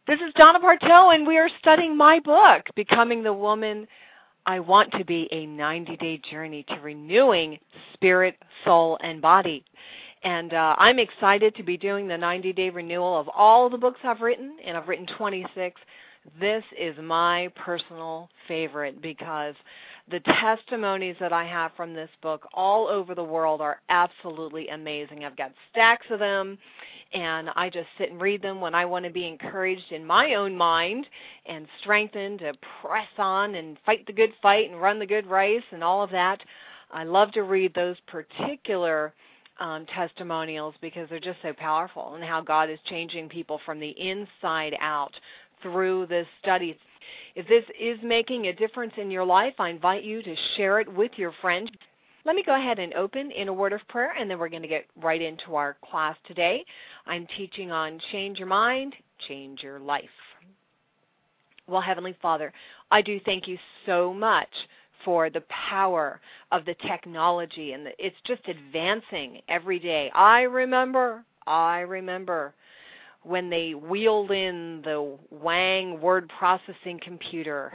This is Donna Bartow, and we are studying my book, Becoming the Woman I Want to Be, a 90-day journey to renewing spirit, soul, and body. And I'm excited to be doing the 90-day renewal of all the books I've written, and I've written 26. This is my personal favorite because the testimonies that I have from this book all over the world are absolutely amazing. I've got stacks of them, and I just sit and read them when I want to be encouraged in my own mind and strengthened to press on and fight the good fight and run the good race and all of that. I love to read those particular testimonials because they're just so powerful, and how God is changing people from the inside out through this study. If this is making a difference in your life, I invite you to share it with your friends. Let me go ahead and open in a word of prayer, and then we're going to get right into our class today. I'm teaching on Change Your Mind, Change Your Life. Well, Heavenly Father, I do thank you so much for the power of the technology, and it's just advancing every day. I remember when they wheeled in the Wang word processing computer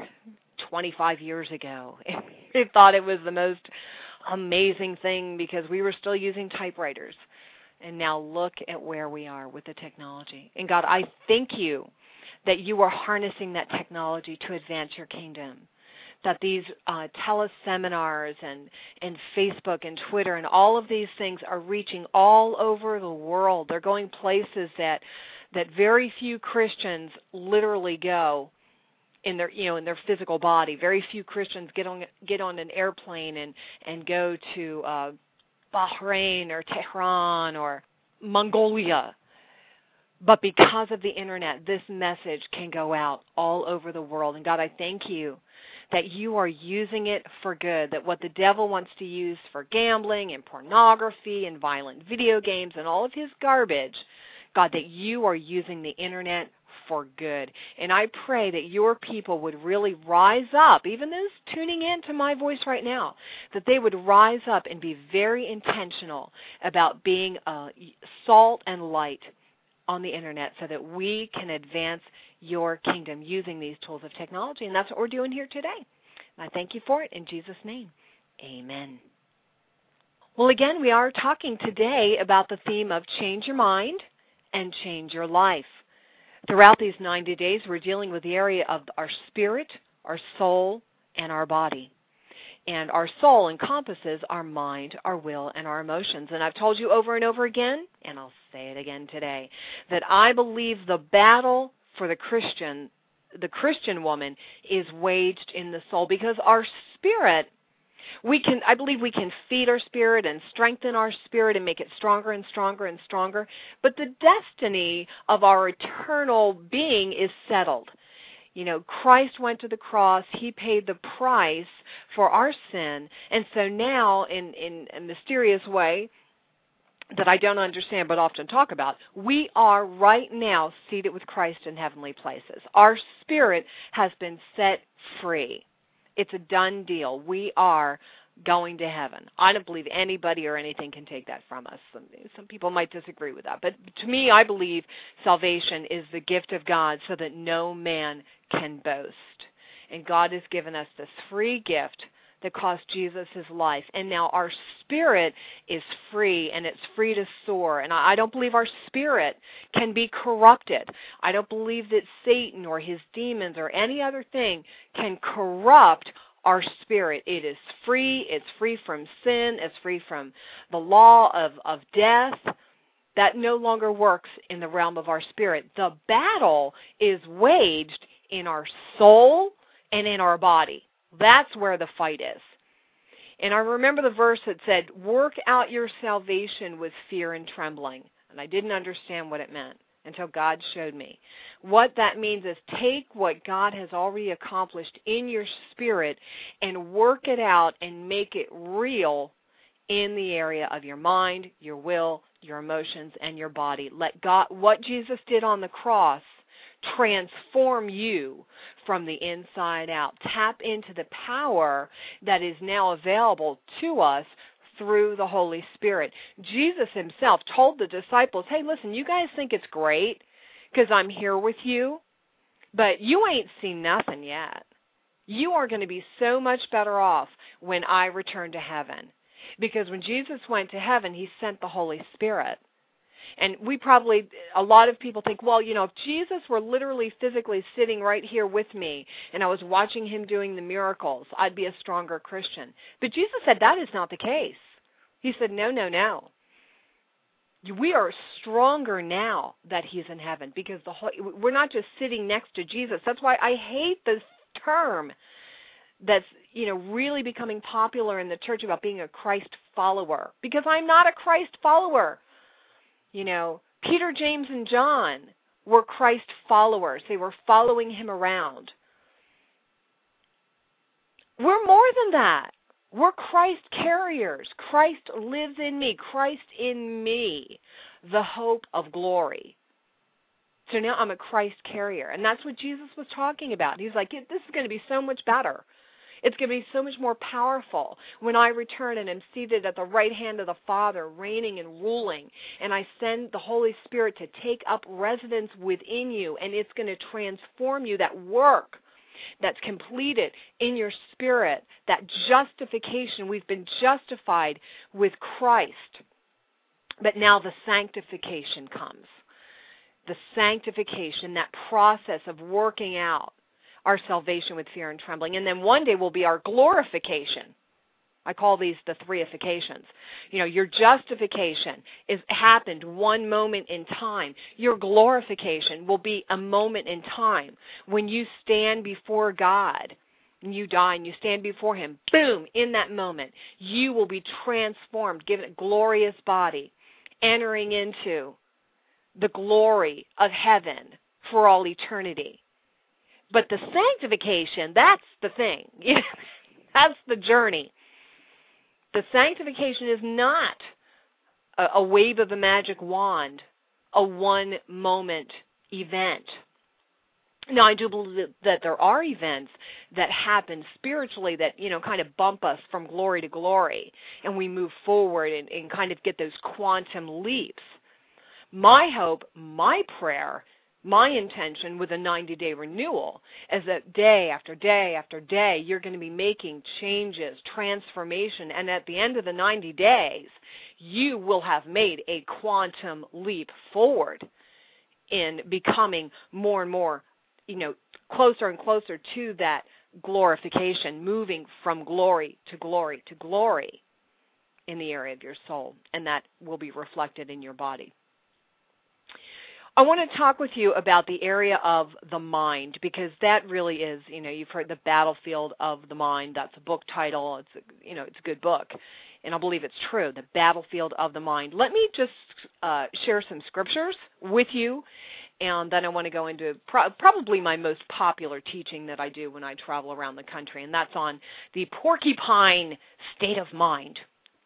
25 years ago. They thought it was the most amazing thing because we were still using typewriters. And now look at where we are with the technology. And God, I thank you that you are harnessing that technology to advance your kingdom, that these teleseminars and Facebook and Twitter and all of these things are reaching all over the world. They're going places that very few Christians literally go in their physical body. Very few Christians get on an airplane and go to Bahrain or Tehran or Mongolia. But because of the internet, this message can go out all over the world. And God, I thank you that you are using it for good, that what the devil wants to use for gambling and pornography and violent video games and all of his garbage, God, that you are using the internet for good. And I pray that your people would really rise up, even those tuning in to my voice right now, that they would rise up and be very intentional about being salt and light on the internet so that we can advance your kingdom using these tools of technology. And that's what we're doing here today. And I thank you for it in Jesus' name. Amen. Well, again, we are talking today about the theme of change your mind and change your life. Throughout these 90 days, we're dealing with the area of our spirit, our soul, and our body. And our soul encompasses our mind, our will, and our emotions. And I've told you over and over again, and I'll say it again today, that I believe the battle for the Christian woman is waged in the soul, because our spirit, I believe we can feed our spirit and strengthen our spirit and make it stronger and stronger and stronger, but the destiny of our eternal being is settled. You know, Christ went to the cross. He paid the price for our sin. And so now, in a mysterious way that I don't understand but often talk about, we are right now seated with Christ in heavenly places. Our spirit has been set free. It's a done deal. We are going to heaven. I don't believe anybody or anything can take that from us. Some people might disagree with that. But to me, I believe salvation is the gift of God so that no man can boast. And God has given us this free gift that cost Jesus his life. And now our spirit is free, and it's free to soar. And I don't believe our spirit can be corrupted. I don't believe that Satan or his demons or any other thing can corrupt our spirit. It is free. It's free from sin. It's free from the law of death. That no longer works in the realm of our spirit. The battle is waged in our soul and in our body. That's where the fight is. And I remember the verse that said, work out your salvation with fear and trembling. And I didn't understand what it meant until God showed me. What that means is take what God has already accomplished in your spirit and work it out and make it real in the area of your mind, your will, your emotions, and your body. Let God, what Jesus did on the cross, transform you from the inside out. Tap into the power that is now available to us through the Holy Spirit. Jesus himself told the disciples, hey, listen, you guys think it's great because I'm here with you? But you ain't seen nothing yet. You are going to be so much better off when I return to heaven. Because when Jesus went to heaven, he sent the Holy Spirit. And a lot of people think, well, if Jesus were literally physically sitting right here with me and I was watching him doing the miracles, I'd be a stronger Christian. But Jesus said that is not the case. He said, no, no, no. We are stronger now that he's in heaven because we're not just sitting next to Jesus. That's why I hate this term that's really becoming popular in the church about being a Christ follower, because I'm not a Christ follower. Peter, James, and John were Christ followers. They were following him around. We're more than that. We're Christ carriers. Christ lives in me. Christ in me, the hope of glory. So now I'm a Christ carrier. And that's what Jesus was talking about. He's like, this is going to be so much better. It's going to be so much more powerful when I return and am seated at the right hand of the Father, reigning and ruling, and I send the Holy Spirit to take up residence within you, and it's going to transform you. That work that's completed in your spirit, that justification, we've been justified with Christ. But now the sanctification comes. The sanctification, that process of working out our salvation with fear and trembling. And then one day will be our glorification. I call these the threifications. Your justification happened one moment in time. Your glorification will be a moment in time when you stand before God and you die and you stand before him. Boom, in that moment, you will be transformed, given a glorious body, entering into the glory of heaven for all eternity. But the sanctification, that's the thing. That's the journey. The sanctification is not a wave of a magic wand, a one-moment event. Now, I do believe that there are events that happen spiritually that, kind of bump us from glory to glory, and we move forward and kind of get those quantum leaps. My hope, my prayer, my intention with a 90-day renewal is that day after day after day, you're going to be making changes, transformation, and at the end of the 90 days, you will have made a quantum leap forward in becoming more and more, closer and closer to that glorification, moving from glory to glory to glory in the area of your soul, and that will be reflected in your body. I want to talk with you about the area of the mind, because that really is, you've heard the battlefield of the mind. That's a book title. It's a good book, and I believe it's true, the battlefield of the mind. Let me just share some scriptures with you, and then I want to go into probably my most popular teaching that I do when I travel around the country, and that's on the porcupine state of mind.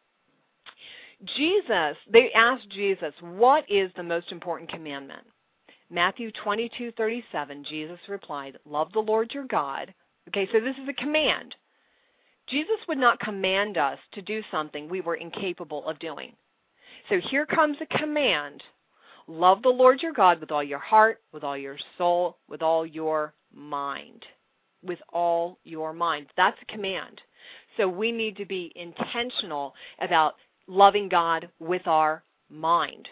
They asked Jesus, what is the most important commandment? Matthew 22:37, Jesus replied, love the Lord your God. Okay, so this is a command. Jesus would not command us to do something we were incapable of doing. So here comes a command. Love the Lord your God with all your heart, with all your soul, with all your mind. With all your mind. That's a command. So we need to be intentional about loving God with our mind.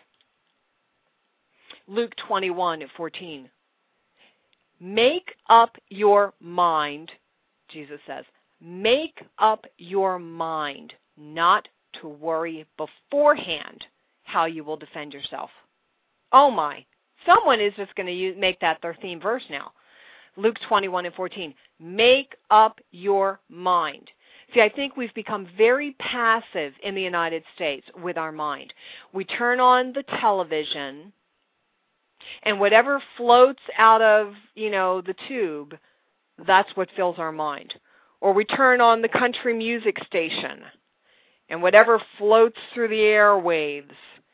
Luke 21:14. Make up your mind, Jesus says, make up your mind not to worry beforehand how you will defend yourself. Oh my, someone is just going to make that their theme verse now. Luke 21:14. Make up your mind. See, I think we've become very passive in the United States with our mind. We turn on the television, and whatever floats out of, the tube, that's what fills our mind. Or we turn on the country music station, and whatever floats through the airwaves.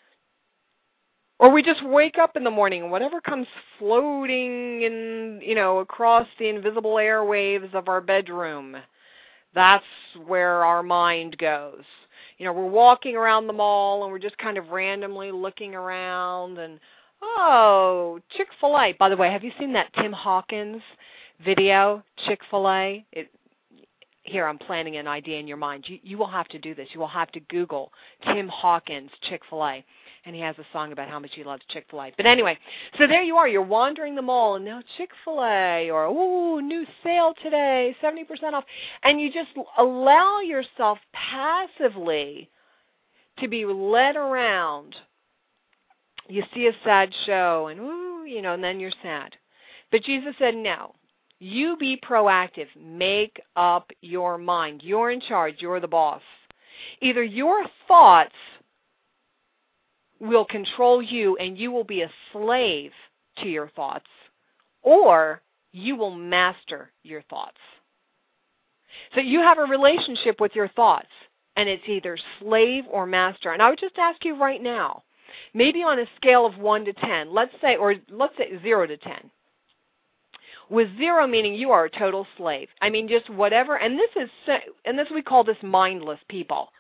Or we just wake up in the morning, and whatever comes floating across the invisible airwaves of our bedroom, that's where our mind goes. We're walking around the mall and we're just kind of randomly looking around, and Oh, Chick-fil-A. By the way, have you seen that Tim Hawkins video, Chick-fil-A? Here, I'm planting an idea in your mind. You will have to do this. You will have to Google Tim Hawkins, Chick-fil-A. And he has a song about how much he loves Chick-fil-A. But anyway, so there you are. You're wandering the mall, and now Chick-fil-A, or, ooh, new sale today, 70% off. And you just allow yourself passively to be led around. You see a sad show, and, ooh, and then you're sad. But Jesus said, no. You be proactive. Make up your mind. You're in charge. You're the boss. Either your thoughts will control you and you will be a slave to your thoughts, or you will master your thoughts. So you have a relationship with your thoughts, and it's either slave or master. And I would just ask you right now, maybe on a scale of 1 to 10, let's say 0 to 10. With 0 meaning you are a total slave. I mean, just whatever. And this we call this mindless people.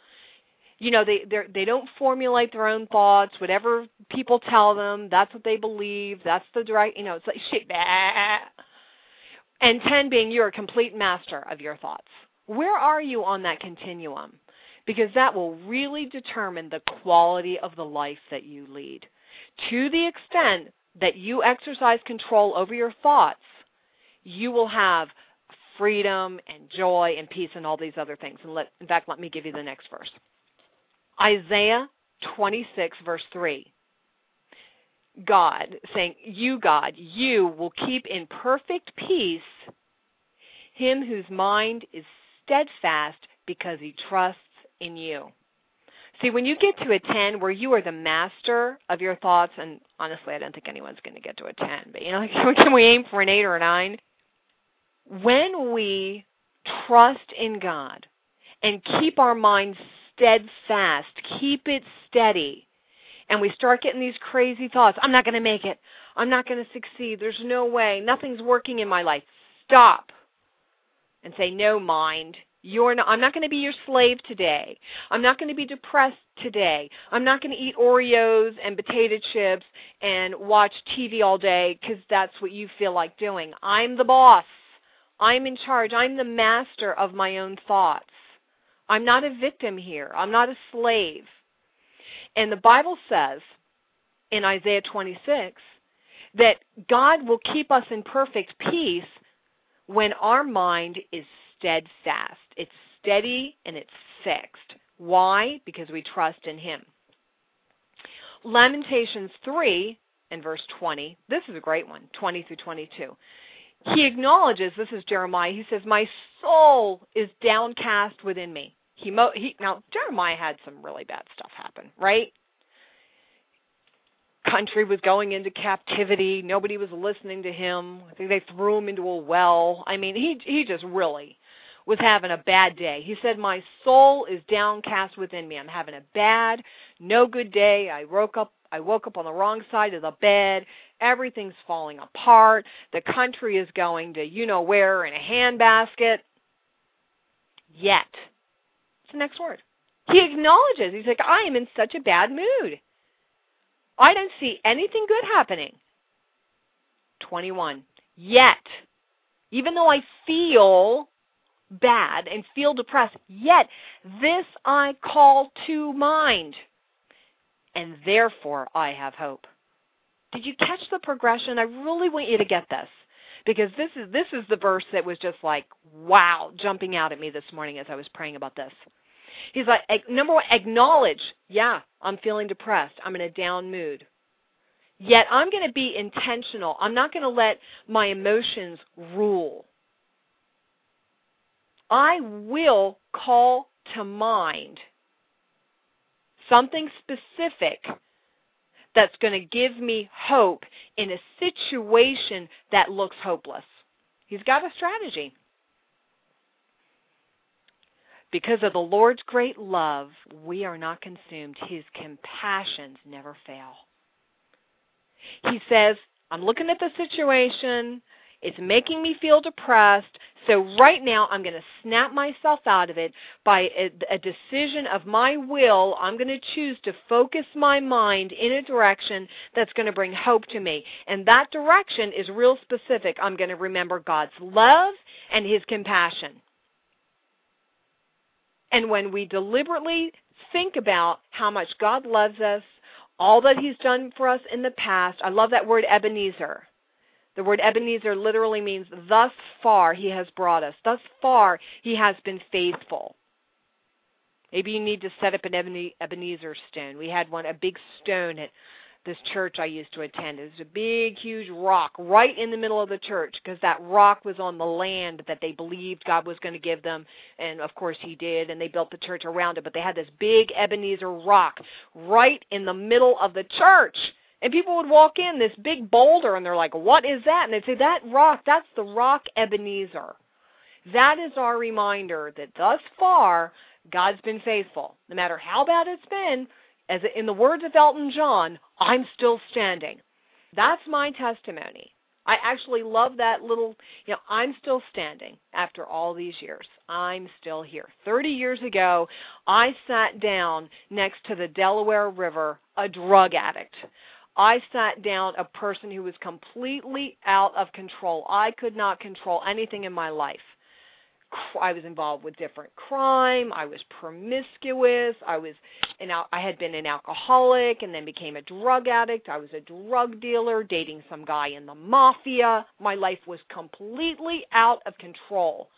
They don't formulate their own thoughts. Whatever people tell them, that's what they believe. That's the direct. It's like shit. Bah. And 10 being you're a complete master of your thoughts. Where are you on that continuum? Because that will really determine the quality of the life that you lead. To the extent that you exercise control over your thoughts, you will have freedom and joy and peace and all these other things. And in fact, let me give you the next verse. Isaiah 26, verse 3. God, saying, God, you will keep in perfect peace him whose mind is steadfast because he trusts in you. See, when you get to a 10 where you are the master of your thoughts, and honestly, I don't think anyone's going to get to a 10, but can we aim for an 8 or a 9? When we trust in God and keep our minds steadfast, keep it steady, and we start getting these crazy thoughts, I'm not going to make it, I'm not going to succeed, there's no way, nothing's working in my life. Stop and say, no, mind. I'm not going to be your slave today. I'm not going to be depressed today. I'm not going to eat Oreos and potato chips and watch TV all day because that's what you feel like doing. I'm the boss. I'm in charge. I'm the master of my own thoughts. I'm not a victim here. I'm not a slave. And the Bible says in Isaiah 26 that God will keep us in perfect peace when our mind is steadfast. It's steady and it's fixed. Why? Because we trust in Him. Lamentations 3 and verse 20. This is a great one, 20 through 22. He acknowledges, this is Jeremiah, he says, my soul is downcast within me. Now, Jeremiah had some really bad stuff happen, right? Country was going into captivity. Nobody was listening to him. I think they threw him into a well. I mean, he just really was having a bad day. He said, my soul is downcast within me. I'm having a bad, no good day. I woke up on the wrong side of the bed. Everything's falling apart. The country is going to you-know-where in a handbasket. Yet, it's the next word. He acknowledges. He's like, I am in such a bad mood. I don't see anything good happening. 21. Yet, even though I feel bad and feel depressed, yet this I call to mind, and therefore I have hope. Did you catch the progression? I really want you to get this, because this is the verse that was just like, wow, jumping out at me this morning as I was praying about this. He's like, number one, acknowledge, yeah, I'm feeling depressed. I'm in a down mood. Yet I'm going to be intentional. I'm not going to let my emotions rule. I will call to mind something specific that's going to give me hope in a situation that looks hopeless. He's got a strategy. Because of the Lord's great love, we are not consumed. His compassions never fail. He says, I'm looking at the situation. It's making me feel depressed. So right now I'm going to snap myself out of it by a decision of my will. I'm going to choose to focus my mind in a direction that's going to bring hope to me. And that direction is real specific. I'm going to remember God's love and His compassion. And when we deliberately think about how much God loves us, all that He's done for us in the past, I love that word Ebenezer. The word Ebenezer literally means thus far He has brought us. Thus far He has been faithful. Maybe you need to set up an Ebenezer stone. We had one, a big stone at this church I used to attend. It was a big, huge rock right in the middle of the church because that rock was on the land that they believed God was going to give them. And, of course, He did, and they built the church around it. But they had this big Ebenezer rock right in the middle of the church. And people would walk in, this big boulder, and they're like, what is that? And they'd say, that rock, that's the rock Ebenezer. That is our reminder that thus far, God's been faithful. No matter how bad it's been, as in the words of Elton John, I'm still standing. That's my testimony. I actually love that little, I'm still standing after all these years. I'm still here. 30 years ago, I sat down next to the Delaware River, a drug addict. I sat down a person who was completely out of control. I could not control anything in my life. I was involved with different crime. I was promiscuous. I had been an alcoholic and then became a drug addict. I was a drug dealer, dating some guy in the mafia. My life was completely out of control.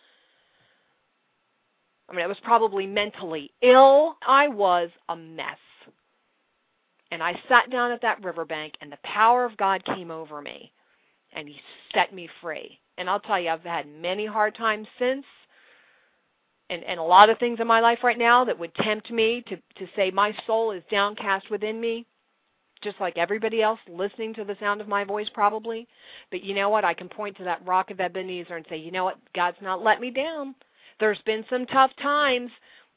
I mean, I was probably mentally ill. I was a mess. And I sat down at that riverbank, and the power of God came over me, and He set me free. And I'll tell you, I've had many hard times since, and a lot of things in my life right now that would tempt me to say my soul is downcast within me, just like everybody else listening to the sound of my voice probably. But you know what? I can point to that rock of Ebenezer and say, you know what? God's not let me down. There's been some tough times,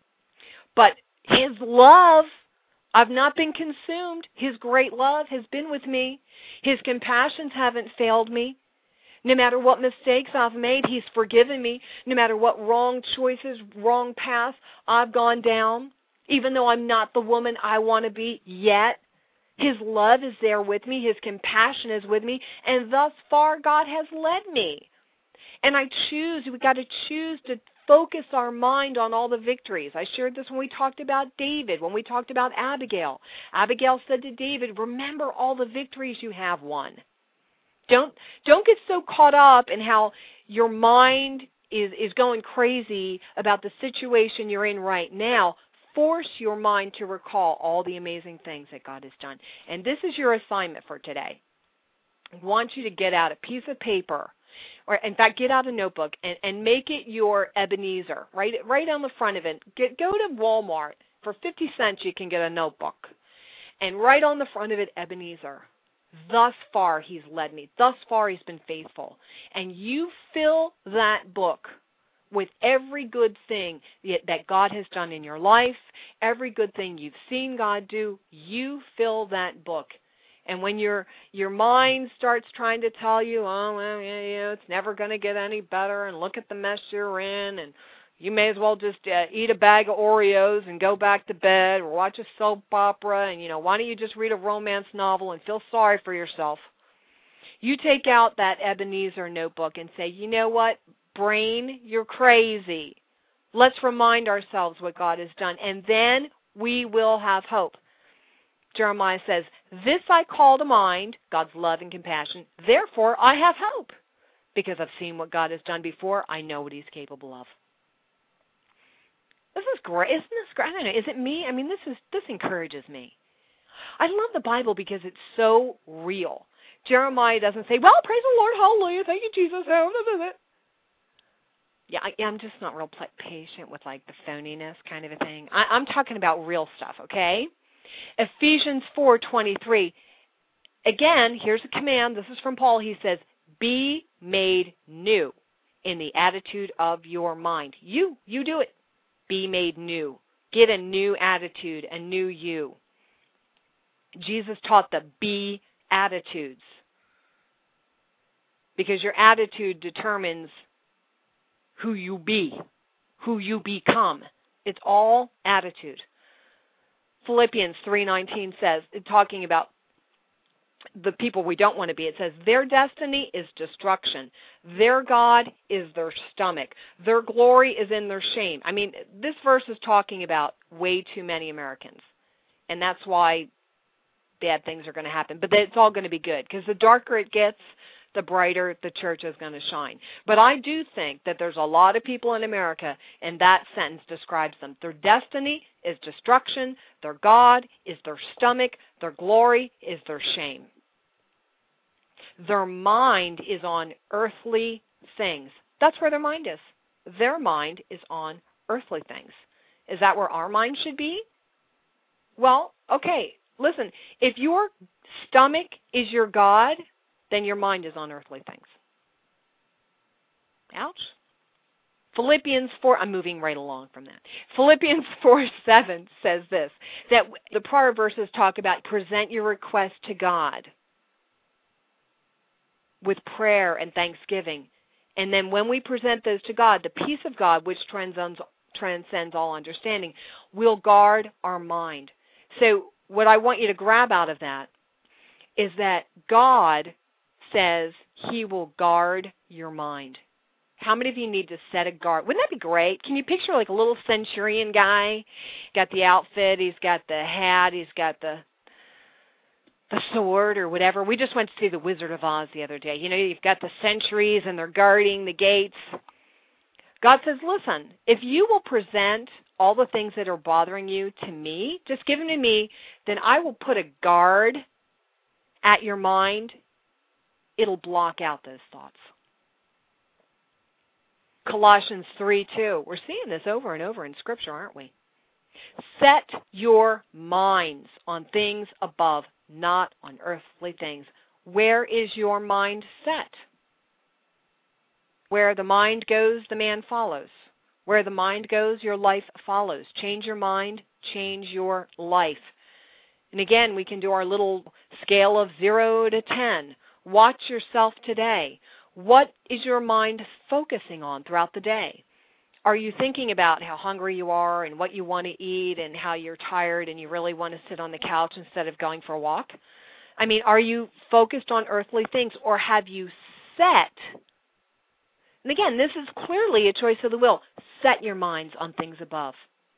but His love, I've not been consumed. His great love has been with me. His compassions haven't failed me. No matter what mistakes I've made, He's forgiven me. No matter what wrong choices, wrong paths I've gone down, even though I'm not the woman I want to be yet, His love is there with me. His compassion is with me. And thus far, God has led me. And we've got to choose to focus our mind on all the victories. I shared this when we talked about David, when we talked about Abigail. Abigail said to David, remember all the victories you have won. Don't get so caught up in how your mind is going crazy about the situation you're in right now. Force your mind to recall all the amazing things that God has done. And this is your assignment for today. I want you to get out a piece of paper, or in fact, get out a notebook and make it your Ebenezer. Right on the front of it. Go to Walmart. For 50 cents, you can get a notebook. And right on the front of it, Ebenezer. Thus far, He's led me. Thus far, He's been faithful. And you fill that book with every good thing that God has done in your life, every good thing you've seen God do. You fill that book. And when your mind starts trying to tell you, oh, well, yeah, it's never going to get any better, and look at the mess you're in, and you may as well just eat a bag of Oreos and go back to bed, or watch a soap opera, and, why don't you just read a romance novel and feel sorry for yourself? You take out that Ebenezer notebook and say, you know what, brain, you're crazy. Let's remind ourselves what God has done, and then we will have hope. Jeremiah says, this I call to mind, God's love and compassion, therefore I have hope. Because I've seen what God has done before, I know what He's capable of. This is great. Isn't this great? I don't know. Is it me? I mean, this encourages me. I love the Bible because it's so real. Jeremiah doesn't say, well, praise the Lord, hallelujah, thank you, Jesus. Yeah, I'm just not real patient with like the phoniness kind of a thing. I'm talking about real stuff, okay? Ephesians 4:23. Again, here's a command. This is from Paul. He says, be made new in the attitude of your mind. You do it. Be made new. Get a new attitude, a new you. Jesus taught the be attitudes. because your attitude determines who you be, who you become. It's all attitude. Philippians 3:19 says, talking about the people we don't want to be, it says, their destiny is destruction. Their God is their stomach. Their glory is in their shame. I mean, this verse is talking about way too many Americans. And that's why bad things are going to happen. But it's all going to be good, because the darker it gets, the brighter the church is going to shine. But I do think that there's a lot of people in America, and that sentence describes them. Their destiny is destruction. Their God is their stomach. Their glory is their shame. Their mind is on earthly things. That's where their mind is. Their mind is on earthly things. Is that where our mind should be? Well, okay, listen, if your stomach is your God, then your mind is on earthly things. Ouch. Philippians 4, I'm moving right along from that. Philippians 4:7 says this, that the prior verses talk about present your request to God with prayer and thanksgiving. And then when we present those to God, the peace of God, which transcends all understanding, will guard our mind. So what I want you to grab out of that is that God says He will guard your mind. How many of you need to set a guard? Wouldn't that be great? Can you picture like a little centurion guy? Got the outfit, he's got the hat, he's got the sword or whatever. We just went to see The Wizard of Oz the other day. You know, you've got the sentries and they're guarding the gates. God says, listen, if you will present all the things that are bothering you to me, just give them to me, then I will put a guard at your mind. It'll block out those thoughts. Colossians 3:2. We're seeing this over and over in Scripture, aren't we? Set your minds on things above, not on earthly things. Where is your mind set? Where the mind goes, the man follows. Where the mind goes, your life follows. Change your mind, change your life. And again, we can do our little scale of 0 to 10. Watch yourself today. What is your mind focusing on throughout the day? Are you thinking about how hungry you are and what you want to eat and how you're tired and you really want to sit on the couch instead of going for a walk? I mean, are you focused on earthly things, or have you set? And again, this is clearly a choice of the will. Set your minds on things above.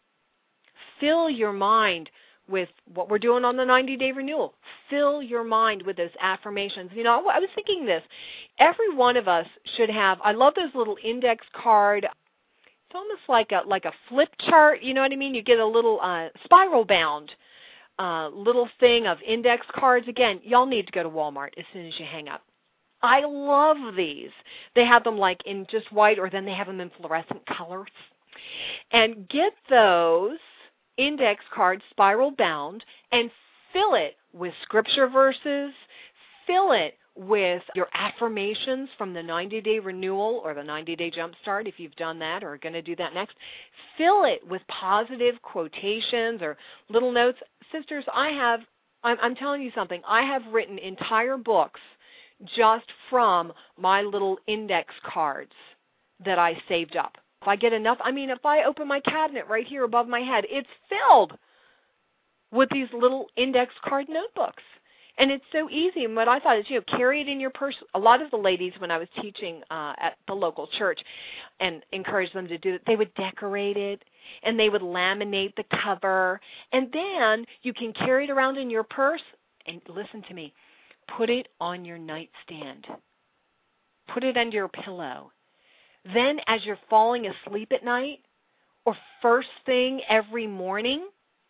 Fill your mind with what we're doing on the 90-day renewal. Fill your mind with those affirmations. You know, I was thinking this. Every one of us should have, I love those little index card. It's almost like a flip chart, you know what I mean? You get a little spiral bound little thing of index cards. Again, y'all need to go to Walmart as soon as you hang up. I love these. They have them like in just white, or then they have them in fluorescent colors. And get those index cards spiral bound and fill it with scripture verses, fill it with your affirmations from the 90-day renewal or the 90-day jumpstart if you've done that or are going to do that next. Fill it with positive quotations or little notes. Sisters, I'm telling you something, I have written entire books just from my little index cards that I saved up. If I get enough, I mean, if I open my cabinet right here above my head, it's filled with these little index card notebooks. And it's so easy. And what I thought is, carry it in your purse. A lot of the ladies, when I was teaching at the local church and encouraged them to do it, they would decorate it and they would laminate the cover. And then you can carry it around in your purse. And listen to me, put it on your nightstand. Put it under your pillow. Then as you're falling asleep at night or first thing every morning,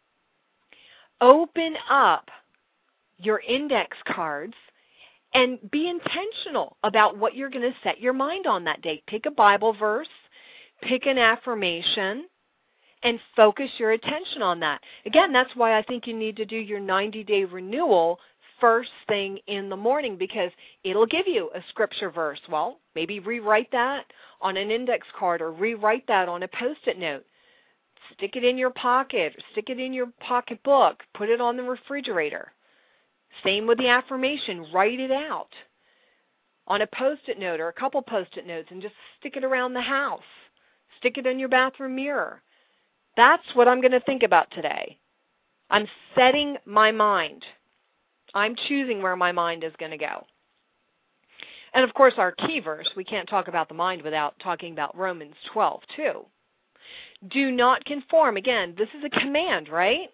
open up your index cards and be intentional about what you're going to set your mind on that day. Pick a Bible verse, pick an affirmation, and focus your attention on that. Again, that's why I think you need to do your 90-day renewal first thing in the morning, because it'll give you a scripture verse. Well, maybe rewrite that on an index card or rewrite that on a Post-it note. Stick it in your pocket, or stick it in your pocketbook, put it on the refrigerator. Same with the affirmation, write it out. on a Post-it note or a couple Post-it notes and just stick it around the house. Stick it in your bathroom mirror. That's what I'm going to think about today. I'm setting my mind. I'm choosing where my mind is going to go. And of course, our key verse, we can't talk about the mind without talking about Romans 12, too. Do not conform. Again, this is a command, right?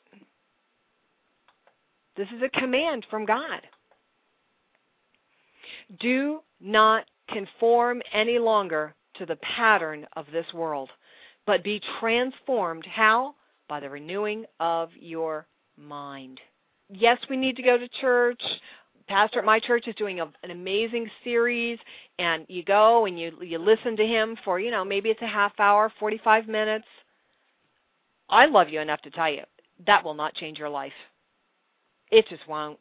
This is a command from God. Do not conform any longer to the pattern of this world, but be transformed. How? By the renewing of your mind. Yes, we need to go to church. Pastor at my church is doing an amazing series, and you go and you listen to him for, maybe it's a half hour, 45 minutes. I love you enough to tell you, that will not change your life. It just won't.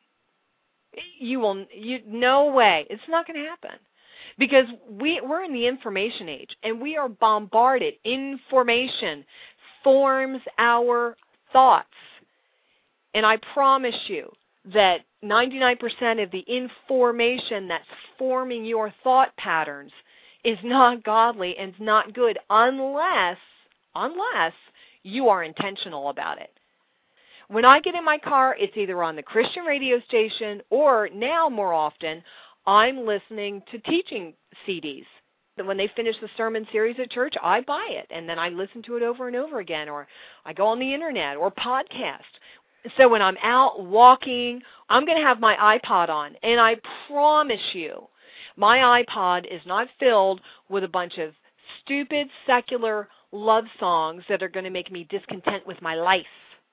No way. It's not going to happen. Because we're in the information age, and we are bombarded. Information forms our thoughts. And I promise you that 99% of the information that's forming your thought patterns is not godly and is not good unless you are intentional about it. When I get in my car, it's either on the Christian radio station or now more often, I'm listening to teaching CDs. When they finish the sermon series at church, I buy it, and then I listen to it over and over again, or I go on the internet or podcast. So when I'm out walking, I'm going to have my iPod on, and I promise you, my iPod is not filled with a bunch of stupid, secular love songs that are going to make me discontent with my life.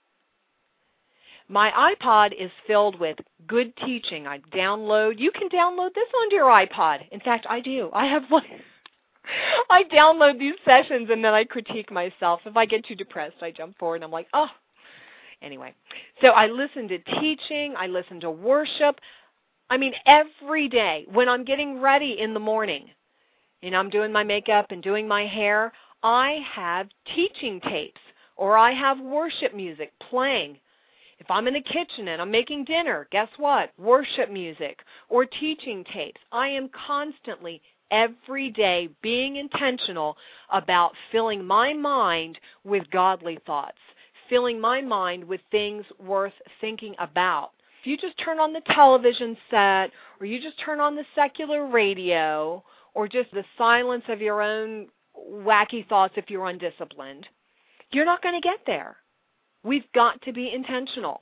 My iPod is filled with good teaching. You can download this onto your iPod. In fact, I do. I have one. I download these sessions and then I critique myself. If I get too depressed, I jump forward and I'm like, oh. Anyway, so I listen to teaching. I listen to worship. Every day when I'm getting ready in the morning, I'm doing my makeup and doing my hair, I have teaching tapes or I have worship music playing. If I'm in the kitchen and I'm making dinner, guess what? Worship music or teaching tapes. I am constantly, every day, being intentional about filling my mind with godly thoughts, filling my mind with things worth thinking about. If you just turn on the television set or you just turn on the secular radio or just the silence of your own wacky thoughts if you're undisciplined, you're not going to get there. We've got to be intentional.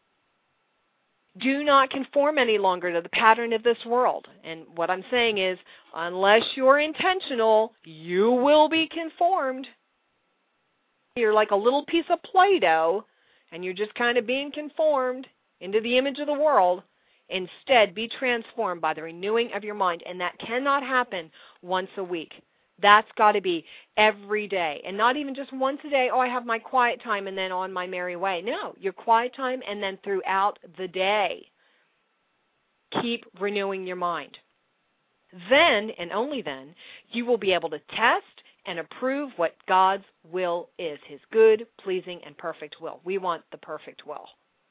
Do not conform any longer to the pattern of this world. And what I'm saying is, unless you're intentional, you will be conformed. You're like a little piece of Play-Doh, and you're just kind of being conformed into the image of the world. Instead, be transformed by the renewing of your mind, and that cannot happen once a week. That's got to be every day, and not even just once a day, I have my quiet time and then on my merry way. No, your quiet time and then throughout the day. Keep renewing your mind. Then, and only then, you will be able to test and approve what God's will is, His good, pleasing, and perfect will. We want the perfect will.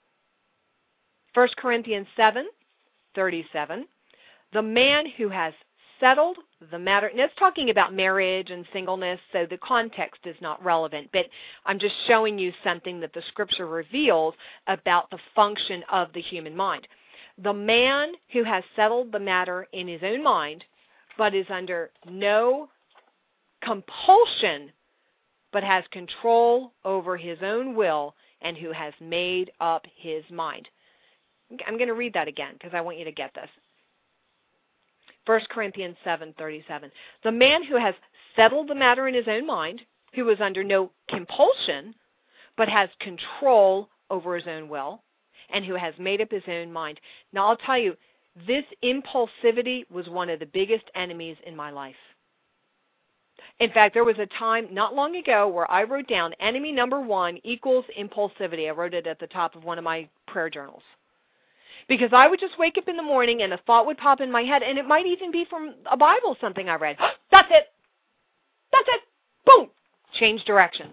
1 Corinthians 7:37, the man who has settled the matter, and it's talking about marriage and singleness, so the context is not relevant, but I'm just showing you something that the Scripture reveals about the function of the human mind. The man who has settled the matter in his own mind, but is under no compulsion, but has control over his own will, and who has made up his mind. I'm going to read that again because I want you to get this. 1 Corinthians 7:37. The man who has settled the matter in his own mind, who is under no compulsion, but has control over his own will, and who has made up his own mind. Now, I'll tell you, this impulsivity was one of the biggest enemies in my life. In fact, there was a time not long ago where I wrote down enemy number 1 equals impulsivity. I wrote it at the top of one of my prayer journals. Because I would just wake up in the morning and a thought would pop in my head, and it might even be from a Bible, something I read. That's it. That's it. Boom. Change directions.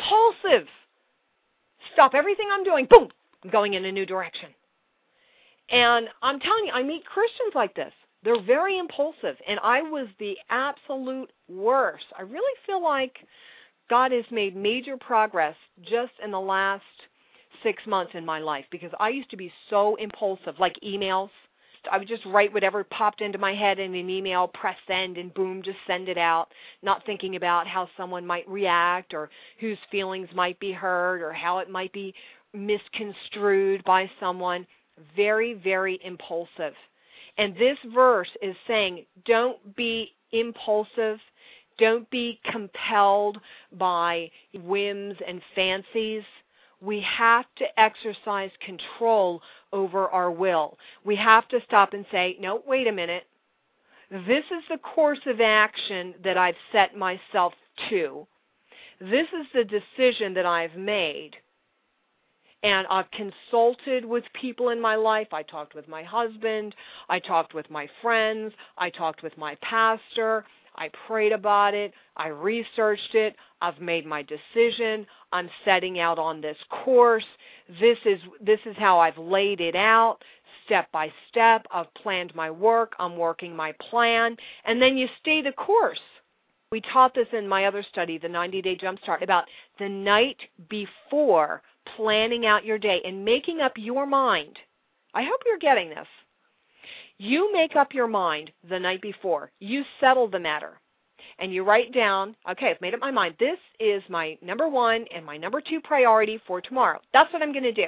Impulsive. Stop everything I'm doing. Boom. I'm going in a new direction. And I'm telling you, I meet Christians like this. They're very impulsive, and I was the absolute worst. I really feel like God has made major progress just in the last 6 months in my life, because I used to be so impulsive, like emails. I would just write whatever popped into my head in an email, press send, and boom, just send it out, not thinking about how someone might react or whose feelings might be hurt or how it might be misconstrued by someone. Very, very impulsive. And this verse is saying, don't be impulsive. Don't be compelled by whims and fancies. We have to exercise control over our will. We have to stop and say, no, wait a minute. This is the course of action that I've set myself to. This is the decision that I've made. And I've consulted with people in my life. I talked with my husband. I talked with my friends. I talked with my pastor. I prayed about it. I researched it. I've made my decision. I'm setting out on this course. This is how I've laid it out, step by step. I've planned my work. I'm working my plan. And then you stay the course. We taught this in my other study, the 90-Day Jumpstart, about the night before planning out your day and making up your mind. I hope you're getting this. You make up your mind the night before. You settle the matter. And you write down, okay, I've made up my mind. This is my number 1 and my number 2 priority for tomorrow. That's what I'm going to do.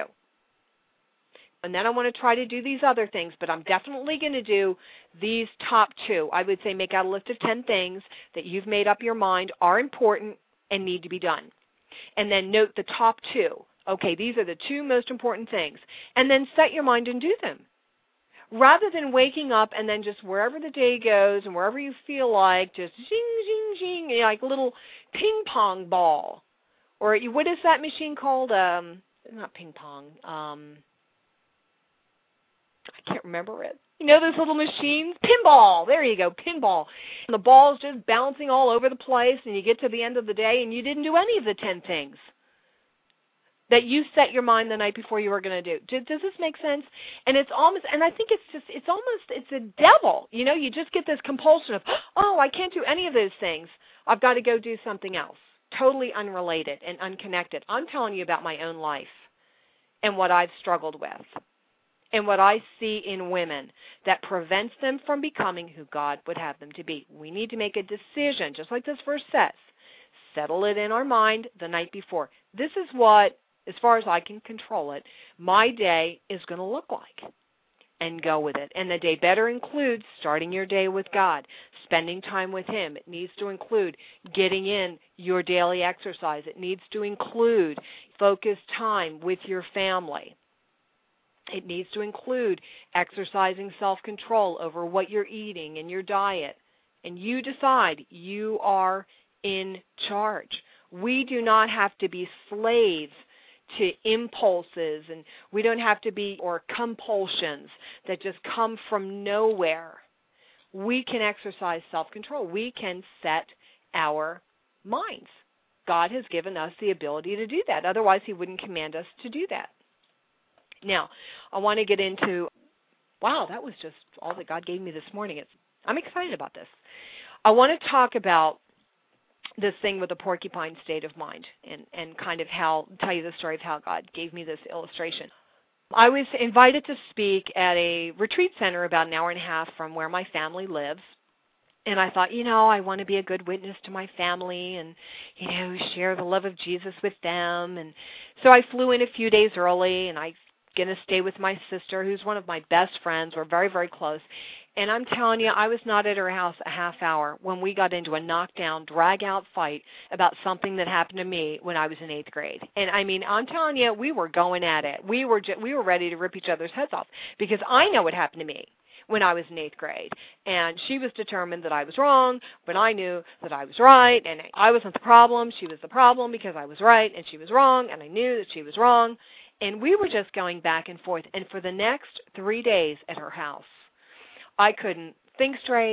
And then I want to try to do these other things, but I'm definitely going to do these top 2. I would say make out a list of 10 things that you've made up your mind are important and need to be done. And then note the top 2. Okay, these are the 2 most important things. And then set your mind and do them. Rather than waking up and then just wherever the day goes and wherever you feel like, just zing, zing, zing, like a little ping pong ball. Or what is that machine called? Not ping pong. I can't remember it. You know those little machines? Pinball. There you go, pinball. And the ball's just bouncing all over the place, and you get to the end of the day and you didn't do any of the 10 things that you set your mind the night before you were going to do. Does this make sense? And it's almost, and I think it's a devil. You know, you just get this compulsion of, oh, I can't do any of those things. I've got to go do something else. Totally unrelated and unconnected. I'm telling you about my own life and what I've struggled with and what I see in women that prevents them from becoming who God would have them to be. We need to make a decision, just like this verse says. Settle it in our mind the night before. This is what, as far as I can control it, my day is going to look like, and go with it. And the day better includes starting your day with God, spending time with Him. It needs to include getting in your daily exercise. It needs to include focused time with your family. It needs to include exercising self-control over what you're eating and your diet. And you decide. You are in charge. We do not have to be slaves to impulses, and we don't have to be, or compulsions that just come from nowhere. We can exercise self-control. We can set our minds. God has given us the ability to do that. Otherwise, He wouldn't command us to do that. Now, I want to get into, wow, that was just all that God gave me this morning. I'm excited about this. I want to talk about this thing with the porcupine state of mind and kind of tell you the story of how God gave me this illustration. I was invited to speak at a retreat center about an hour and a half from where my family lives. And I thought, I want to be a good witness to my family and, share the love of Jesus with them. And so I flew in a few days early, and I'm going to stay with my sister, who's one of my best friends. We're very, very close. And I'm telling you, I was not at her house a half hour when we got into a knockdown, drag-out fight about something that happened to me when I was in 8th grade. And I mean, I'm telling you, we were going at it. We were ready to rip each other's heads off because I know what happened to me when I was in 8th grade. And she was determined that I was wrong, but I knew that I was right, and I wasn't the problem. She was the problem because I was right and she was wrong, and I knew that she was wrong. And we were just going back and forth. And for the next 3 days at her house, I couldn't think straight.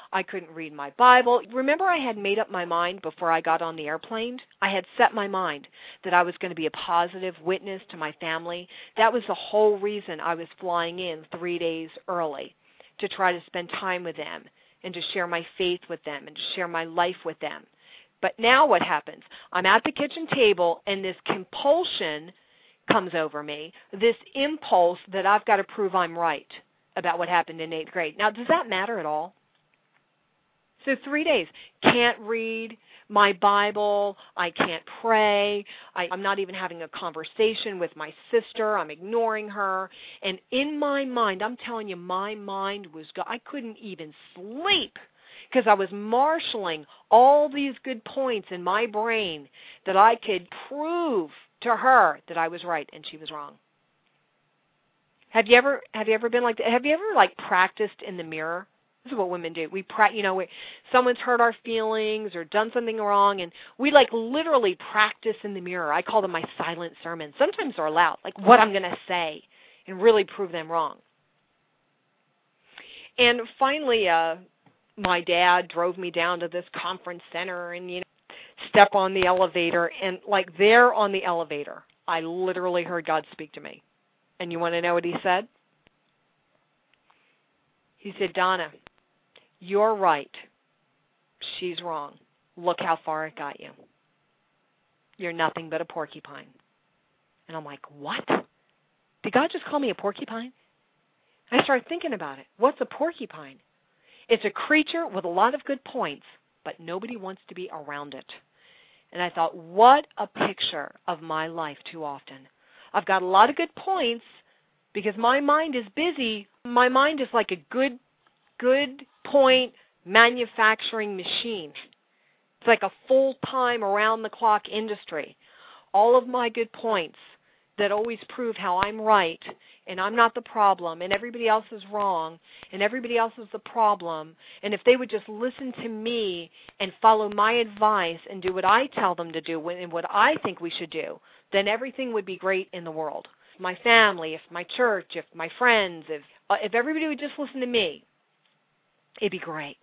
I couldn't read my Bible. Remember, I had made up my mind before I got on the airplane? I had set my mind that I was going to be a positive witness to my family. That was the whole reason I was flying in 3 days early, to try to spend time with them and to share my faith with them and to share my life with them. But now what happens? I'm at the kitchen table, and this compulsion comes over me, this impulse that I've got to prove I'm right about what happened in 8th grade. Now, does that matter at all? So 3 days, can't read my Bible, I can't pray, I'm not even having a conversation with my sister, I'm ignoring her, and in my mind, I'm telling you, my mind was, I couldn't even sleep, because I was marshaling all these good points in my brain that I could prove to her that I was right and she was wrong. Have you ever been like that? Have you ever practiced in the mirror? This is what women do. Someone's hurt our feelings or done something wrong, and we literally practice in the mirror. I call them my silent sermons. Sometimes they're loud, like what I'm going to say, and really prove them wrong. And finally, my dad drove me down to this conference center, and step on the elevator, and there on the elevator, I literally heard God speak to me. And you want to know what he said? He said, Donna, you're right. She's wrong. Look how far it got you. You're nothing but a porcupine. And I'm like, what? Did God just call me a porcupine? I started thinking about it. What's a porcupine? It's a creature with a lot of good points, but nobody wants to be around it. And I thought, what a picture of my life too often. I've got a lot of good points because my mind is busy. My mind is like a good point manufacturing machine. It's like a full-time, around-the-clock industry. All of my good points that always prove how I'm right and I'm not the problem and everybody else is wrong and everybody else is the problem. And if they would just listen to me and follow my advice and do what I tell them to do and what I think we should do, then everything would be great in the world. If my family, if my church, if my friends, if everybody would just listen to me, it'd be great.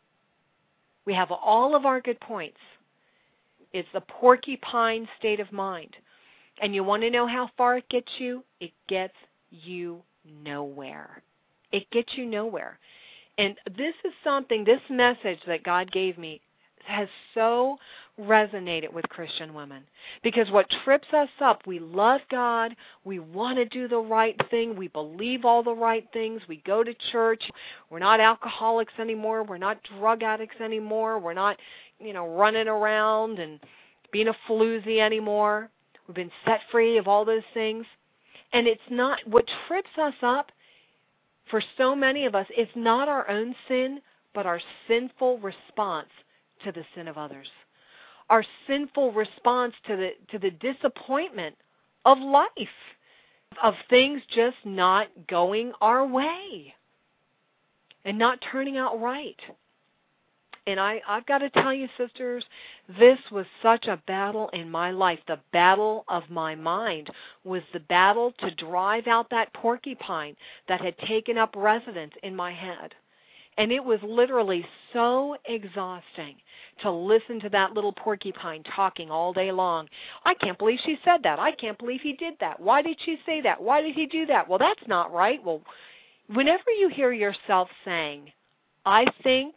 We have all of our good points. It's the porcupine state of mind. And you want to know how far it gets you? It gets you nowhere. It gets you nowhere. And this message that God gave me has so resonated with Christian women. Because what trips us up, we love God, we want to do the right thing, we believe all the right things, we go to church, we're not alcoholics anymore, we're not drug addicts anymore, we're not, running around and being a floozy anymore. We've been set free of all those things. And it's not, what trips us up for so many of us, it's not our own sin, but our sinful response to the sin of others. Our sinful response to the disappointment of life, of things just not going our way and not turning out right. And I've got to tell you, sisters, this was such a battle in my life. The battle of my mind was the battle to drive out that porcupine that had taken up residence in my head. And it was literally so exhausting to listen to that little porcupine talking all day long. I can't believe she said that. I can't believe he did that. Why did she say that? Why did he do that? Well, that's not right. Well, whenever you hear yourself saying, I think,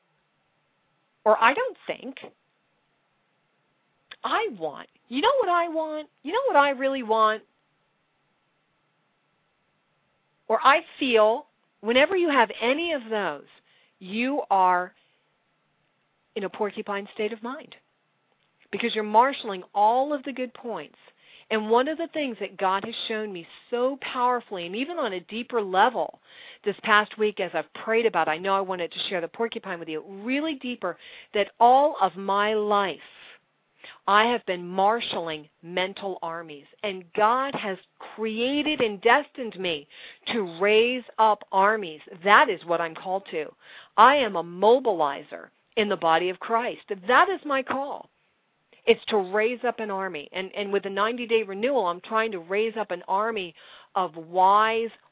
or I don't think, I want. You know what I want? You know what I really want? Or I feel, whenever you have any of those, you are in a porcupine state of mind because you're marshaling all of the good points. And one of the things that God has shown me so powerfully, and even on a deeper level this past week as I've prayed about, I know I wanted to share the porcupine with you, really deeper, that all of my life I have been marshaling mental armies. And God has created and destined me to raise up armies. That is what I'm called to. I am a mobilizer in the body of Christ. That is my call. It's to raise up an army. And with the 90-day renewal, I'm trying to raise up an army of wise,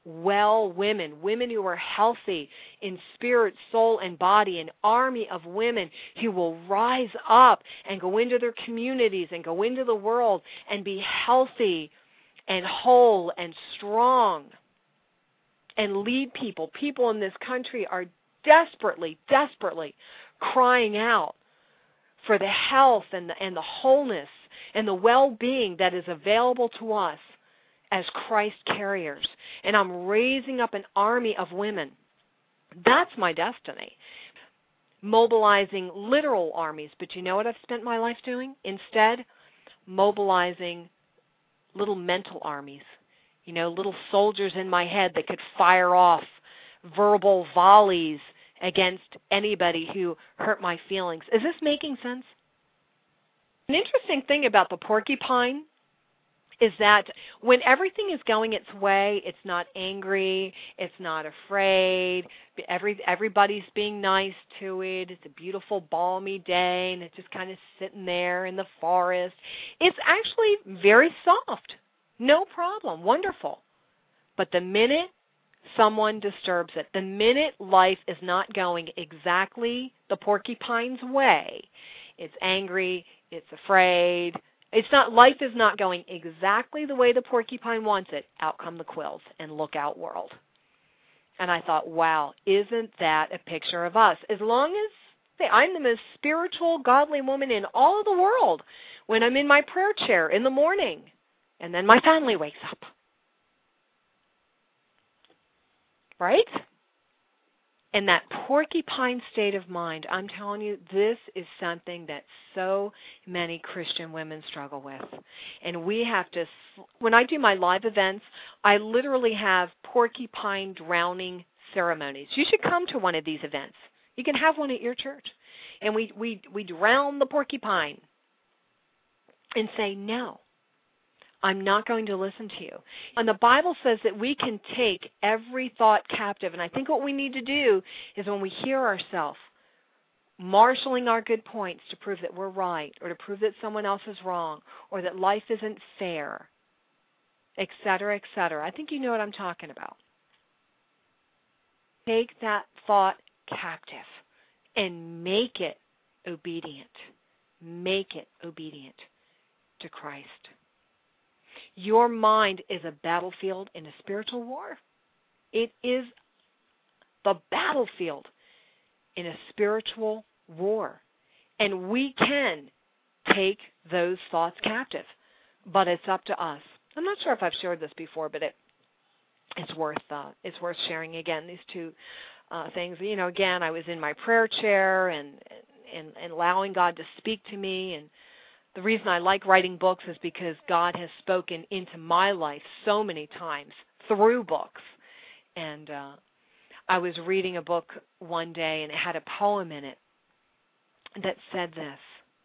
well women, women who are healthy in spirit, soul, and body, an army of women who will rise up and go into their communities and go into the world and be healthy and whole and strong and lead people. People in this country are desperately, desperately crying out for the health and the wholeness and the well-being that is available to us as Christ carriers. And I'm raising up an army of women. That's my destiny. Mobilizing literal armies. But you know what I've spent my life doing? Instead, mobilizing little mental armies. You know, little soldiers in my head that could fire off verbal volleys against anybody who hurt my feelings. Is this making sense? An interesting thing about the porcupine is that when everything is going its way, it's not angry, it's not afraid, everybody's being nice to it, it's a beautiful balmy day, and it's just kind of sitting there in the forest. It's actually very soft, no problem, wonderful. But the minute someone disturbs it, the minute life is not going exactly the porcupine's way, it's angry, it's afraid, life is not going exactly the way the porcupine wants it, out come the quills and look out world. And I thought, wow, isn't that a picture of us? As long as I'm the most spiritual, godly woman in all of the world when I'm in my prayer chair in the morning, and then my family wakes up. Right? And that porcupine state of mind, I'm telling you, this is something that so many Christian women struggle with. And we have to, when I do my live events, I literally have porcupine drowning ceremonies. You should come to one of these events. You can have one at your church. And we drown the porcupine and say, no, I'm not going to listen to you. And the Bible says that we can take every thought captive. And I think what we need to do is when we hear ourselves marshaling our good points to prove that we're right or to prove that someone else is wrong or that life isn't fair, et cetera, et cetera. I think you know what I'm talking about. Take that thought captive and make it obedient. Make it obedient to Christ. Your mind is a battlefield in a spiritual war. It is the battlefield in a spiritual war. And we can take those thoughts captive, but it's up to us. I'm not sure if I've shared this before, but it's worth sharing again, these two things. You know, again, I was in my prayer chair and allowing God to speak to me, and the reason I like writing books is because God has spoken into my life so many times through books. And I was reading a book one day, and it had a poem in it that said this: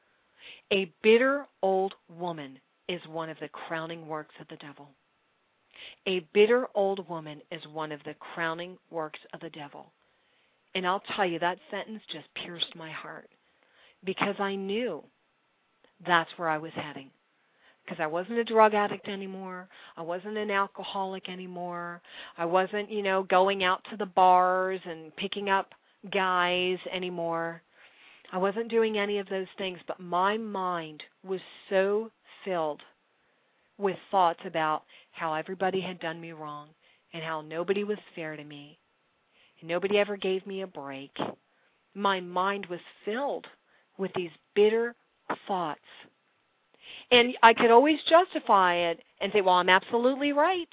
a bitter old woman is one of the crowning works of the devil. A bitter old woman is one of the crowning works of the devil. And I'll tell you, that sentence just pierced my heart because I knew that's where I was heading. Because I wasn't a drug addict anymore. I wasn't an alcoholic anymore. I wasn't, going out to the bars and picking up guys anymore. I wasn't doing any of those things, but my mind was so filled with thoughts about how everybody had done me wrong and how nobody was fair to me. And nobody ever gave me a break. My mind was filled with these bitter thoughts. And I could always justify it and say, well, I'm absolutely right.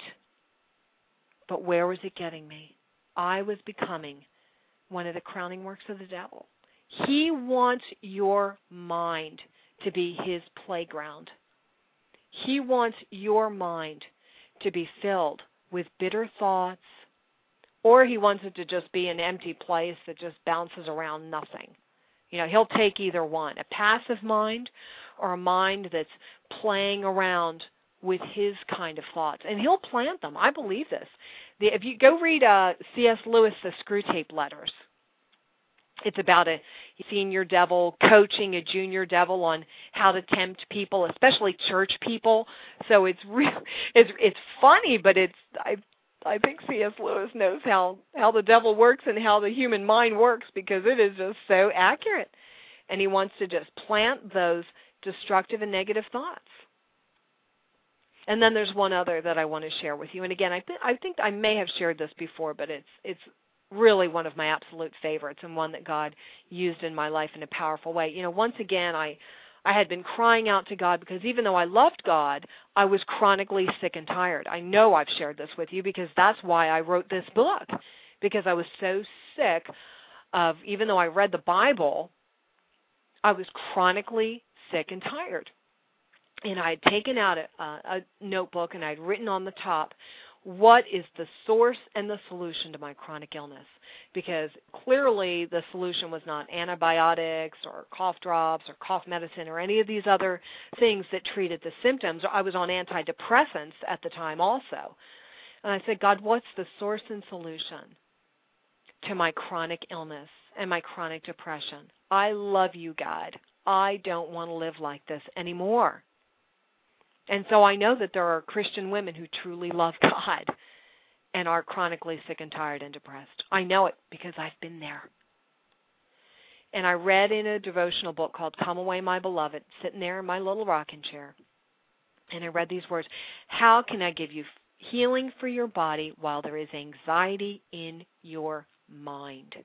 But where was it getting me? I was becoming one of the crowning works of the devil. He wants your mind to be his playground. He wants your mind to be filled with bitter thoughts, or he wants it to just be an empty place that just bounces around nothing. He'll take either one, a passive mind or a mind that's playing around with his kind of thoughts. And he'll plant them. I believe this. If you go read C.S. Lewis' The Screwtape Letters, it's about a senior devil coaching a junior devil on how to tempt people, especially church people. So it's funny, but I think C.S. Lewis knows how the devil works and how the human mind works, because it is just so accurate. And he wants to just plant those destructive and negative thoughts. And then there's one other that I want to share with you. And again, I think I may have shared this before, but it's really one of my absolute favorites, and one that God used in my life in a powerful way. You know, once again, I had been crying out to God, because even though I loved God, I was chronically sick and tired. I know I've shared this with you, because that's why I wrote this book, because I was so sick of, even though I read the Bible, I was chronically sick and tired. And I had taken out a notebook, and I had written on the top, what is the source and the solution to my chronic illness? Because clearly the solution was not antibiotics or cough drops or cough medicine or any of these other things that treated the symptoms. I was on antidepressants at the time also. And I said, God, what's the source and solution to my chronic illness and my chronic depression? I love you, God. I don't want to live like this anymore. And so I know that there are Christian women who truly love God and are chronically sick and tired and depressed. I know it because I've been there. And I read in a devotional book called Come Away, My Beloved, sitting there in my little rocking chair. And I read these words, how can I give you healing for your body while there is anxiety in your mind?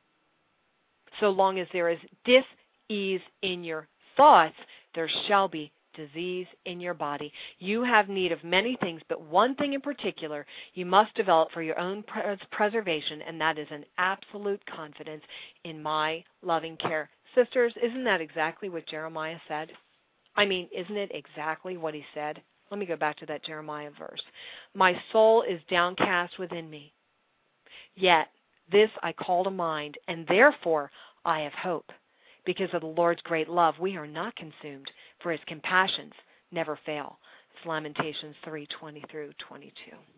So long as there is dis-ease in your thoughts, there shall be disease in your body. You have need of many things, but one thing in particular you must develop for your own preservation, and that is an absolute confidence in my loving care. Sisters, isn't that exactly what Jeremiah said? I mean, isn't it exactly what he said? Let me go back to that Jeremiah verse. My soul is downcast within me, yet this I call to mind, and therefore I have hope. Because of the Lord's great love, we are not consumed, for his compassions never fail. It's Lamentations 3:20 through 22.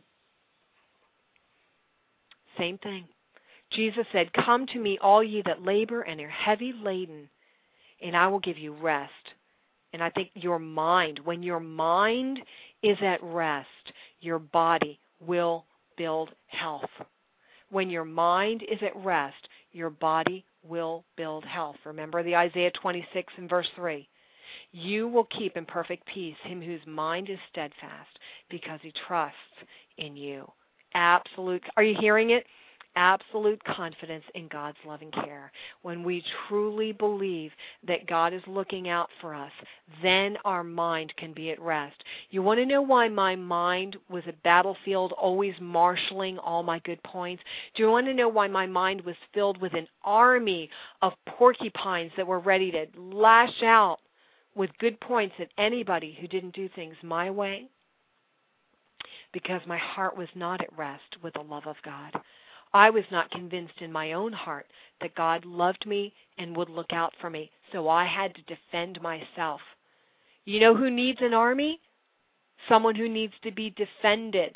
Same thing. Jesus said, come to me, all ye that labor and are heavy laden, and I will give you rest. And I think your mind, when your mind is at rest, your body will build health. When your mind is at rest, your body will build health. Remember the Isaiah 26 and verse 3. You will keep in perfect peace him whose mind is steadfast, because he trusts in you. Absolute, are you hearing it? Absolute confidence in God's loving care. When we truly believe that God is looking out for us, then our mind can be at rest. You want to know why my mind was a battlefield, always marshaling all my good points? Do you want to know why my mind was filled with an army of porcupines that were ready to lash out with good points at anybody who didn't do things my way? Because my heart was not at rest with the love of God. I was not convinced in my own heart that God loved me and would look out for me, so I had to defend myself. You know who needs an army? Someone who needs to be defended.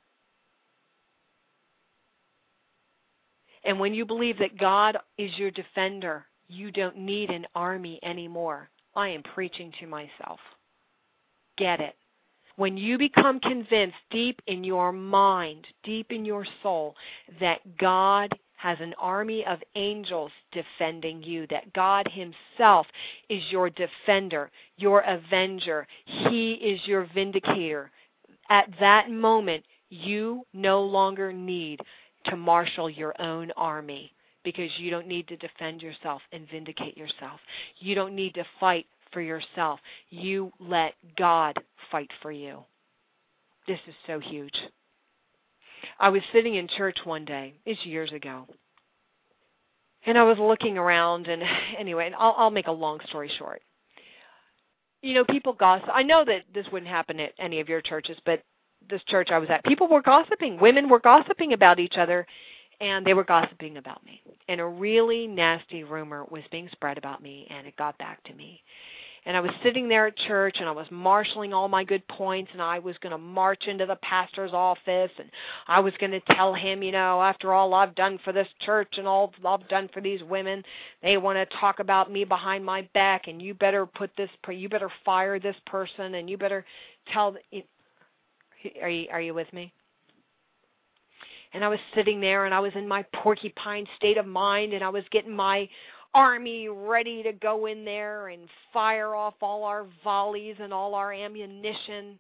And when you believe that God is your defender, you don't need an army anymore. I am preaching to myself. Get it? When you become convinced deep in your mind, deep in your soul, that God has an army of angels defending you, that God himself is your defender, your avenger, he is your vindicator, at that moment you no longer need to marshal your own army, because you don't need to defend yourself and vindicate yourself. You don't need to fight for yourself. You let God fight for you. This is so huge. I was sitting in church one day, it's years ago, and I was looking around, and anyway, I'll make a long story short. You know, people gossip. I know that this wouldn't happen at any of your churches, but this church I was at, people were gossiping. Women were gossiping about each other, and they were gossiping about me. And a really nasty rumor was being spread about me, and it got back to me. And I was sitting there at church, and I was marshaling all my good points, and I was going to march into the pastor's office, and I was going to tell him, you know, after all I've done for this church and all I've done for these women, they want to talk about me behind my back, and you better you better fire this person, and you better tell. Are you with me? And I was sitting there, and I was in my porcupine state of mind, and I was getting my army ready to go in there and fire off all our volleys and all our ammunition.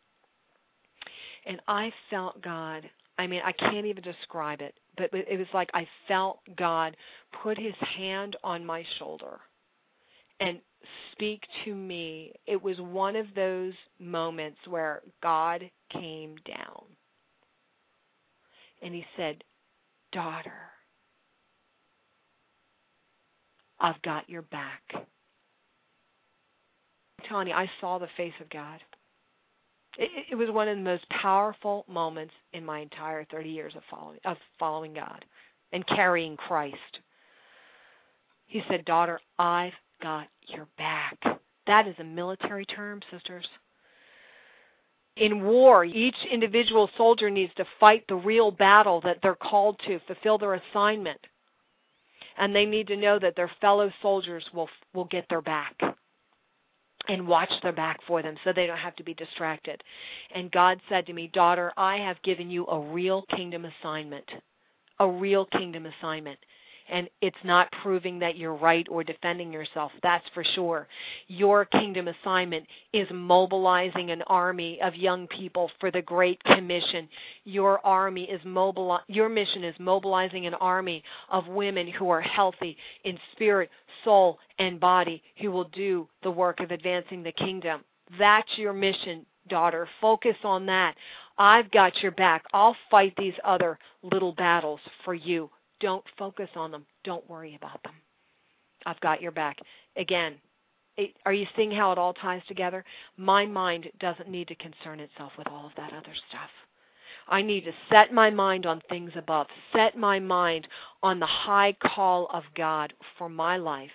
And I felt God. I mean, I can't even describe it, but it was like I felt God put his hand on my shoulder and speak to me. It was one of those moments where God came down. And he said, "Daughter, I've got your back." I'm telling you, I saw the face of God. It was one of the most powerful moments in my entire 30 years of following God and carrying Christ. He said, "Daughter, I've got your back." That is a military term, sisters. In war, each individual soldier needs to fight the real battle that they're called to, fulfill their assignment. And they need to know that their fellow soldiers will get their back and watch their back for them so they don't have to be distracted. And God said to me, "Daughter, I have given you a real kingdom assignment. A real kingdom assignment. And it's not proving that you're right or defending yourself, that's for sure. Your kingdom assignment is mobilizing an army of young people for the Great Commission. Your mission is mobilizing an army of women who are healthy in spirit, soul, and body, who will do the work of advancing the kingdom. That's your mission, daughter. Focus on that. I've got your back. I'll fight these other little battles for you. Don't focus on them. Don't worry about them. I've got your back." Again, are you seeing how it all ties together? My mind doesn't need to concern itself with all of that other stuff. I need to set my mind on things above. Set my mind on the high call of God for my life.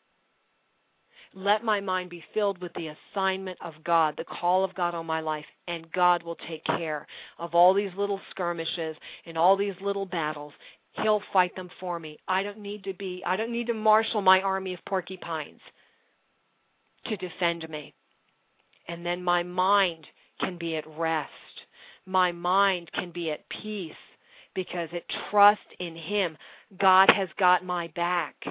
Let my mind be filled with the assignment of God, the call of God on my life, and God will take care of all these little skirmishes and all these little battles. He'll fight them for me. I don't need to marshal my army of porcupines to defend me. And then my mind can be at rest. My mind can be at peace because it trusts in him. God has got my back.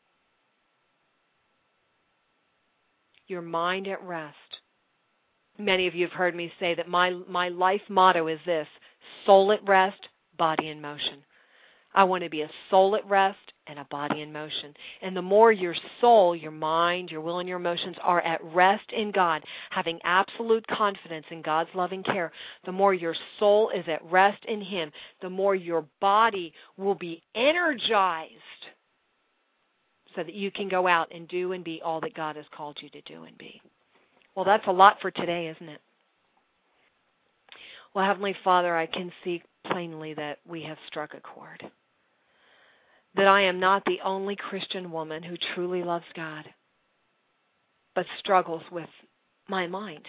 Your mind at rest. Many of you have heard me say that my life motto is this: soul at rest, body in motion. I want to be a soul at rest and a body in motion. And the more your soul, your mind, your will, and your emotions are at rest in God, having absolute confidence in God's loving care, the more your soul is at rest in him, the more your body will be energized so that you can go out and do and be all that God has called you to do and be. Well, that's a lot for today, isn't it? Well, Heavenly Father, I can see plainly that we have struck a chord. That I am not the only Christian woman who truly loves God, but struggles with my mind.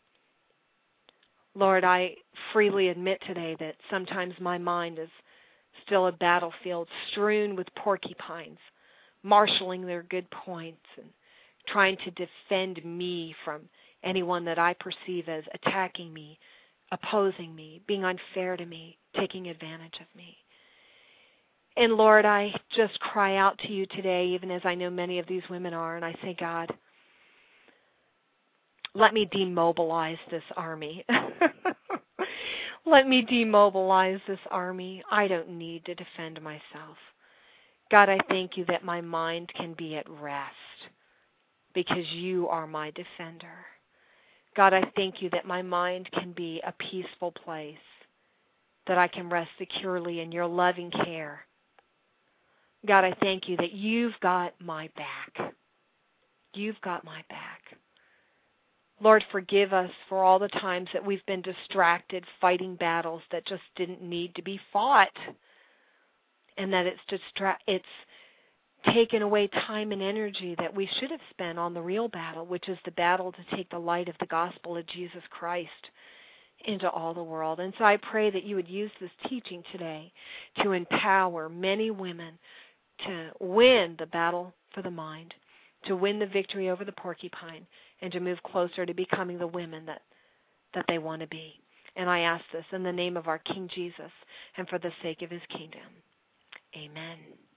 Lord, I freely admit today that sometimes my mind is still a battlefield strewn with porcupines, marshaling their good points and trying to defend me from anyone that I perceive as attacking me, opposing me, being unfair to me, taking advantage of me. And Lord, I just cry out to you today, even as I know many of these women are, and I say, God, let me demobilize this army. Let me demobilize this army. I don't need to defend myself. God, I thank you that my mind can be at rest because you are my defender. God, I thank you that my mind can be a peaceful place, that I can rest securely in your loving care. God, I thank you that you've got my back. You've got my back. Lord, forgive us for all the times that we've been distracted fighting battles that just didn't need to be fought, and that it's taken away time and energy that we should have spent on the real battle, which is the battle to take the light of the gospel of Jesus Christ into all the world. And so I pray that you would use this teaching today to empower many women to win the battle for the mind, to win the victory over the porcupine, and to move closer to becoming the women that they want to be. And I ask this in the name of our King Jesus and for the sake of his kingdom. Amen.